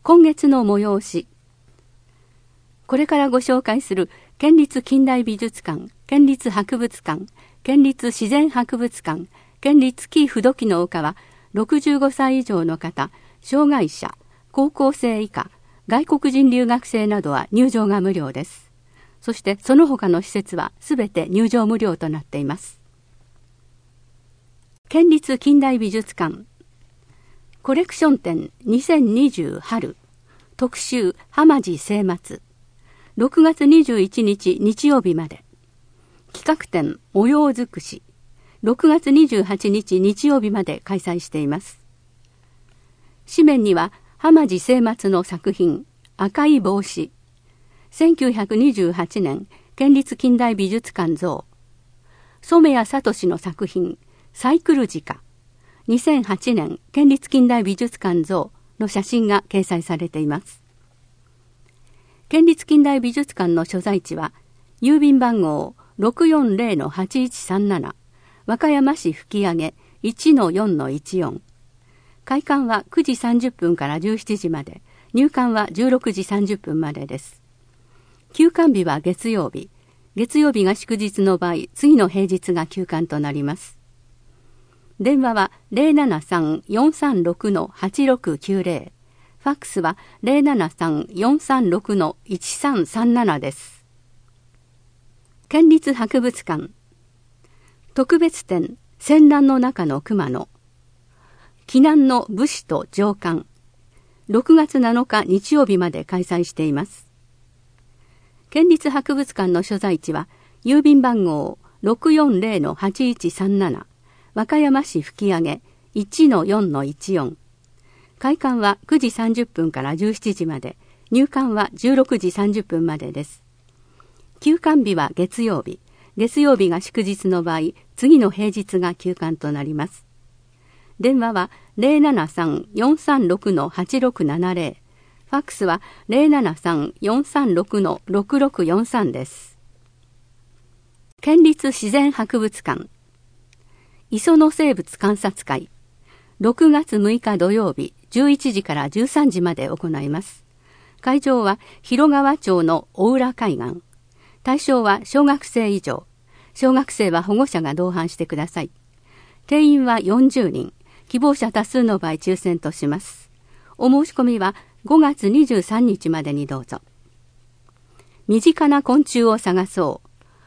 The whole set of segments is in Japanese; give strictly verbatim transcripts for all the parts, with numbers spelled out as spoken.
今月の催し。これからご紹介する県立近代美術館、県立博物館、県立自然博物館、県立紀伊不土記の丘は、ろくじゅうごさい以上の方、障害者、高校生以下、外国人留学生などは入場が無料です。そしてその他の施設はすべて入場無料となっています。県立近代美術館コレクション展にせんにじゅう春特集浜地末松ろくがつにじゅういちにち日曜日まで。企画展模様尽くしろくがつにじゅうはちにち日曜日まで開催しています。紙面には浜地末松の作品赤い帽子、せんきゅうひゃくにじゅうはちねん県立近代美術館像、染谷聡の作品サイクル鹿、にせんはちねん県立近代美術館像の写真が掲載されています。県立近代美術館の所在地は郵便番号 ろくよんぜろのはちいちさんなな 和歌山市吹上 いちのよんのいちよん。開館はくじさんじゅっぷんからじゅうしちじまで、入館はじゅうろくじさんじゅっぷんまでです。休館日は月曜日。月曜日が祝日の場合、次の平日が休館となります。電話は ゼロななさんよんさんろくのはちろくきゅうぜろ。ファックスは ゼロななさんよんさんろくのいちさんさんなな です。県立博物館特別展戦乱の中の熊野忌難の武士と上官ろくがつなのか日曜日まで開催しています。県立博物館の所在地は郵便番号 ろくよんぜろのはちいちさんなな 和歌山市吹上 いちのよんのいちよん。開館はくじさんじゅっぷんからじゅうしちじまで、入館はじゅうろくじさんじゅっぷんまでです。休館日は月曜日。月曜日が祝日の場合、次の平日が休館となります。電話は ゼロななさんよんさんろくのはちろくななぜろ。ファックスは ゼロななさんよんさんろくのろくろくよんさん です。県立自然博物館磯の生物観察会ろくがつむいか土曜日じゅういちじからじゅうさんじまで行います。会場は広川町の大浦海岸。対象は小学生以上。小学生は保護者が同伴してください。定員はよんじゅうにん。希望者多数の場合抽選とします。お申し込みはごがつにじゅうさんにちまでにどうぞ。身近な昆虫を探そう。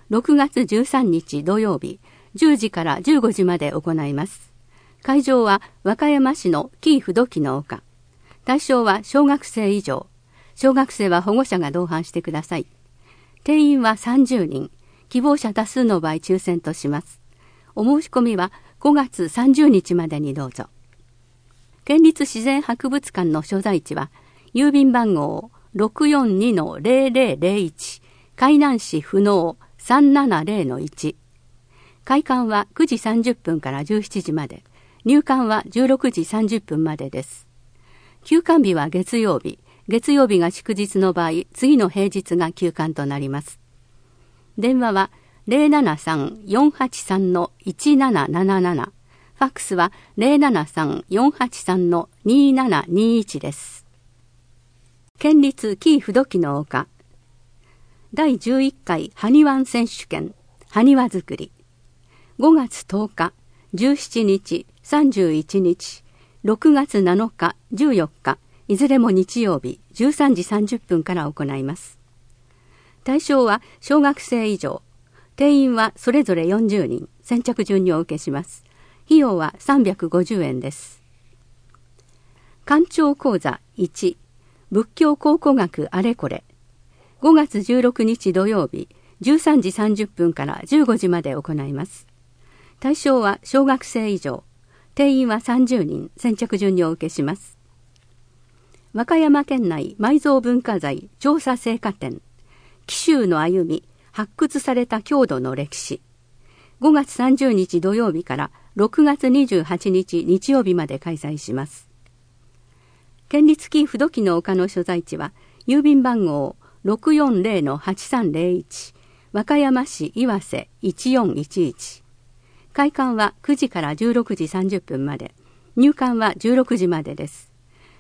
ろくがつじゅうさんにち土曜日じゅうじからじゅうごじまで行います。会場は和歌山市の紀伊不土記の丘。対象は小学生以上。小学生は保護者が同伴してください。定員はさんじゅうにん。希望者多数の場合抽選とします。お申し込みはごがつさんじゅうにちまでにどうぞ。県立自然博物館の所在地は郵便番号 ろくよんにのぜろぜろぜろいち 海南市不能 さんななぜろのいち。開館はくじさんじゅっぷんからじゅうしちじまで。入館はじゅうろくじさんじゅっぷんまでです。休館日は月曜日。月曜日が祝日の場合、次の平日が休館となります。電話は ゼロななさんよんはちさんのいちななななな。ファックスは ゼロななさんよんはちさんのにななにいち です。県立紀伊不土記の丘だいじゅういっかい埴輪選手権埴輪作りごがつとおか、じゅうしちにち、さんじゅういちにち、ろくがつなのか、じゅうよっか、いずれも日曜日じゅうさんじさんじゅっぷんから行います。対象は小学生以上。定員はそれぞれよんじゅうにん。先着順にお受けします。費用はさんびゃくごじゅうえんです。館長講座いち、仏教考古学あれこれ。ごがつじゅうろくにち土曜日、じゅうさんじさんじゅっぷんからじゅうごじまで行います。対象は小学生以上。定員はさんじゅうにん。先着順にお受けします。和歌山県内埋蔵文化財調査成果展。紀州の歩み、発掘された郷土の歴史。ごがつさんじゅうにち土曜日からろくがつにじゅうはちにち日曜日まで開催します。県立紀伊不土記の丘の所在地は郵便番号 ろくよんぜろのはちさんぜろいち 和歌山市岩瀬いちよんいちいち。開館はくじからじゅうろくじさんじゅっぷんまで、入館はじゅうろくじまでです。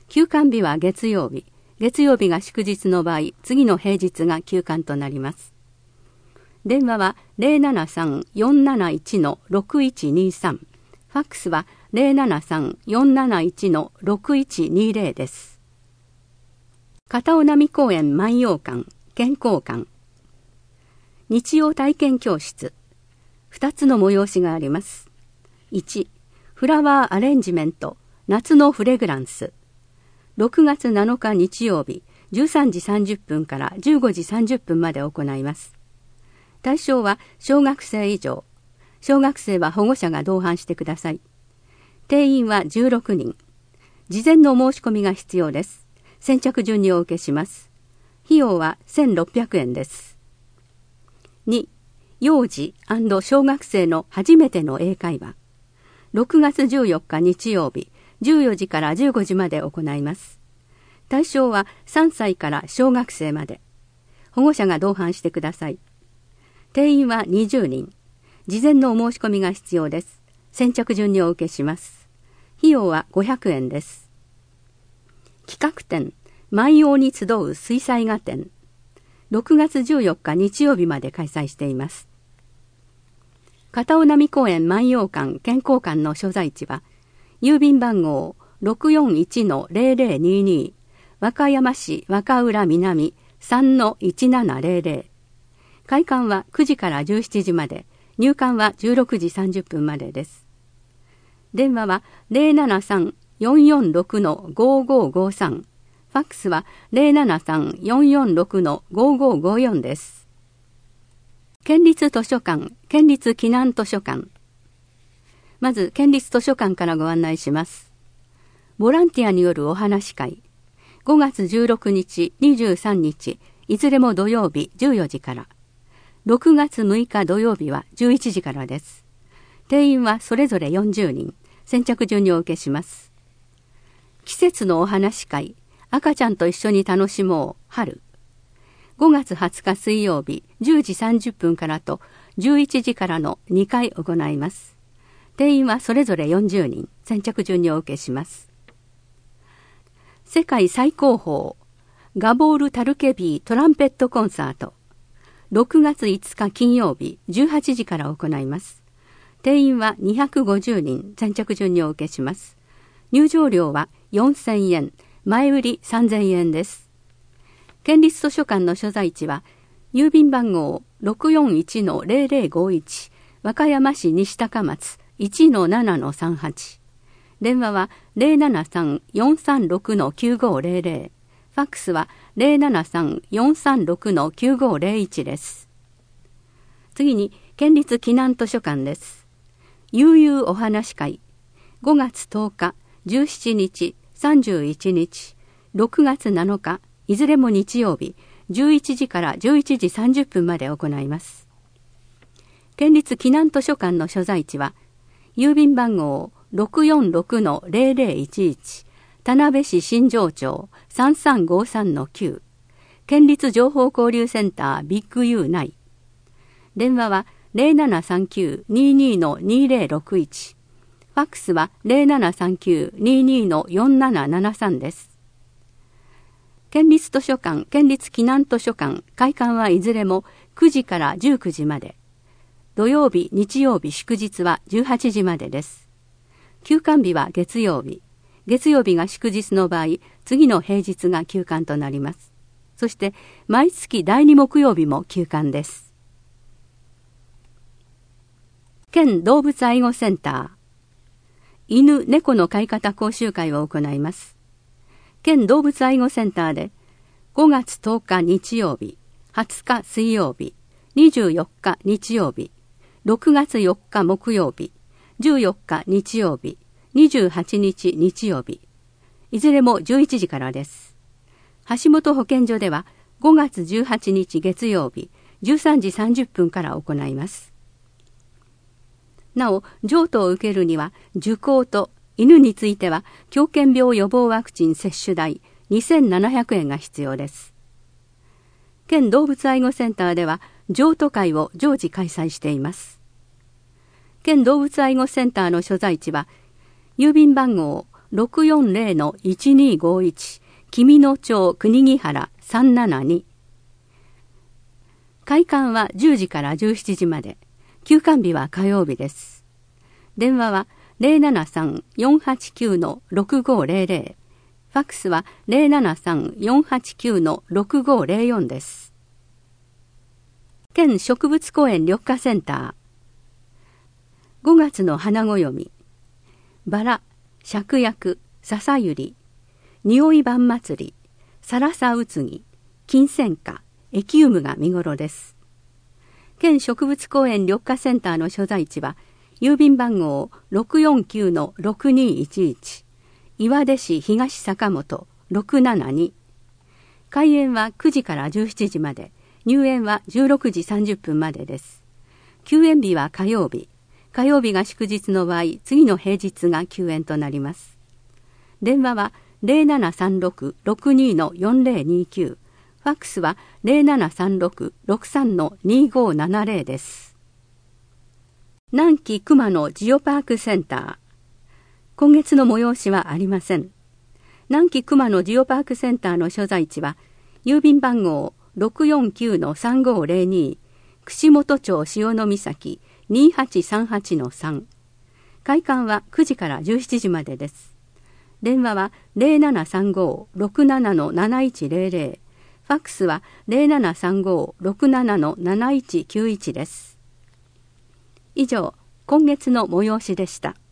休館日は月曜日。月曜日が祝日の場合、次の平日が休館となります。電話は ゼロななさん よんなないち ろくいちにさん。ファックスは ゼロななさん よんなないち ろくいちにゼロ です。片尾波公園万葉館、健康館。日曜体験教室。二つの催しがあります。いち、フラワーアレンジメント、夏のフレグランス。ろくがつなのか日曜日、じゅうさんじさんじゅっぷんからじゅうごじさんじゅっぷんまで行います。対象は小学生以上。小学生は保護者が同伴してください。定員はじゅうろくにん。事前の申し込みが必要です。先着順にお受けします。費用はせんろっぴゃくえんです。に、幼児&小学生の初めての英会話。ろくがつじゅうよっか日曜日、じゅうよじからじゅうごじまで行います。対象はさんさいから小学生まで。保護者が同伴してください。定員はにじゅうにん。事前のお申し込みが必要です。先着順にお受けします。費用はごひゃくえんです。企画展、万葉に集う水彩画展。ろくがつじゅうよっか日曜日まで開催しています。片尾波公園万葉館健康館の所在地は、郵便番号 ろくよんいちのゼロゼロにに 和歌山市若浦南 さんのいちななゼロゼロ。開館はくじからじゅうしちじまで、入館はじゅうろくじさんじゅっぷんまでです。電話は ゼロななさん よんよんろく ごごごさん。ファックスは ゼロななさん よんよんろく ごごごよん です。県立図書館、県立避難図書館。まず、県立図書館からご案内します。ボランティアによるお話会。ごがつじゅうろくにち、にじゅうさんにち、いずれも土曜日じゅうよじから。ろくがつむいか土曜日はじゅういちじからです。定員はそれぞれよんじゅうにん。先着順にお受けします。季節のお話会。赤ちゃんと一緒に楽しもう、春。ごがつはつか水曜日じゅうじさんじゅっぷんからとじゅういちじからのにかい行います。定員はそれぞれよんじゅうにん。先着順にお受けします。世界最高峰ガボール・タルケビートランペットコンサート。ろくがついつか金曜日じゅうはちじから行います。定員はにひゃくごじゅうにん。先着順にお受けします。入場料はよんせんえん。前売りさんぜんえんです。県立図書館の所在地は、郵便番号 ろくよんいちのゼロゼロごいち、和歌山市西高松 いちのななのさんはち。電話は ゼロななさん よんさんろく きゅうごゼロゼロ。ファックスは ゼロななさん よんさんろく きゅうごゼロいち です。次に、県立避難図書館です。悠々お話会。ごがつとおか、じゅうしちにち、さんじゅういちにち、ろくがつなのか、いずれも日曜日、じゅういちじからじゅういちじさんじゅっぷんまで行います。県立避難図書館の所在地は、郵便番号 ろくよんろくのゼロゼロいちいち、田辺市新庄町 さんさんごさんのきゅう、県立情報交流センタービッグ U 内。電話は ゼロななさんきゅう ににのにゼロろくいち。ファックスは ゼロななさんきゅう ににのよんななななさんです。県立図書館、県立避難図書館、開館はいずれもくじからじゅうくじまで。土曜日、日曜日、祝日はじゅうはちじまでです。休館日は月曜日。月曜日が祝日の場合、次の平日が休館となります。そして、毎月だいに木曜日も休館です。県動物愛護センター。犬、猫の飼い方講習会を行います。県動物愛護センターでごがつとおか日曜日、はつか水曜日、にじゅうよっか日曜日、ろくがつよっか木曜日、じゅうよっか日曜日、にじゅうはちにち日曜日、いずれもじゅういちじからです。橋本保健所ではごがつじゅうはちにち月曜日、じゅうさんじさんじゅっぷんから行います。なお、譲渡を受けるには受講と犬については狂犬病予防ワクチン接種代にせんななひゃくえんが必要です。県動物愛護センターでは譲渡会を常時開催しています。県動物愛護センターの所在地は郵便番号ろくよんゼロのいちにごいち、君野町国木原さんななに。開館はじゅうじからじゅうしちじまで。休館日は火曜日です。電話は ゼロななさん よんはちきゅう ろくごゼロゼロ。ファックスは ゼロななさん よんはちきゅう ろくごゼロよんです。県植物公園緑化センター。ごがつの花暦。バラ、芍薬、笹百合、匂い晩祭り、サラサウツギ、金銭花、エキウムが見頃です。県植物公園緑化センターの所在地は、郵便番号 ろくよんきゅうのろくにいちいち、岩出市東坂本ろくななに。開園はくじからじゅうしちじまで、入園はじゅうろくじさんじゅっぷんまでです。休園日は火曜日。火曜日が祝日の場合、次の平日が休園となります。電話は ゼロななさんろく ろくにのよんゼロにきゅう、ファックスは ゼロななさんろく ろくさんのにごななゼロです。南紀熊野ジオパークセンター。今月の催しはありません。南紀熊野ジオパークセンターの所在地は、郵便番号 ろくよんきゅうのさんごゼロに、串本町潮岬にはちさんはちのさん。開館はくじからじゅうしちじまでです。電話は ゼロななさんご ろくななのなないちゼロゼロ。ファックスは ゼロななさんご ろくななのなないちきゅういちです。以上、今月の催しでした。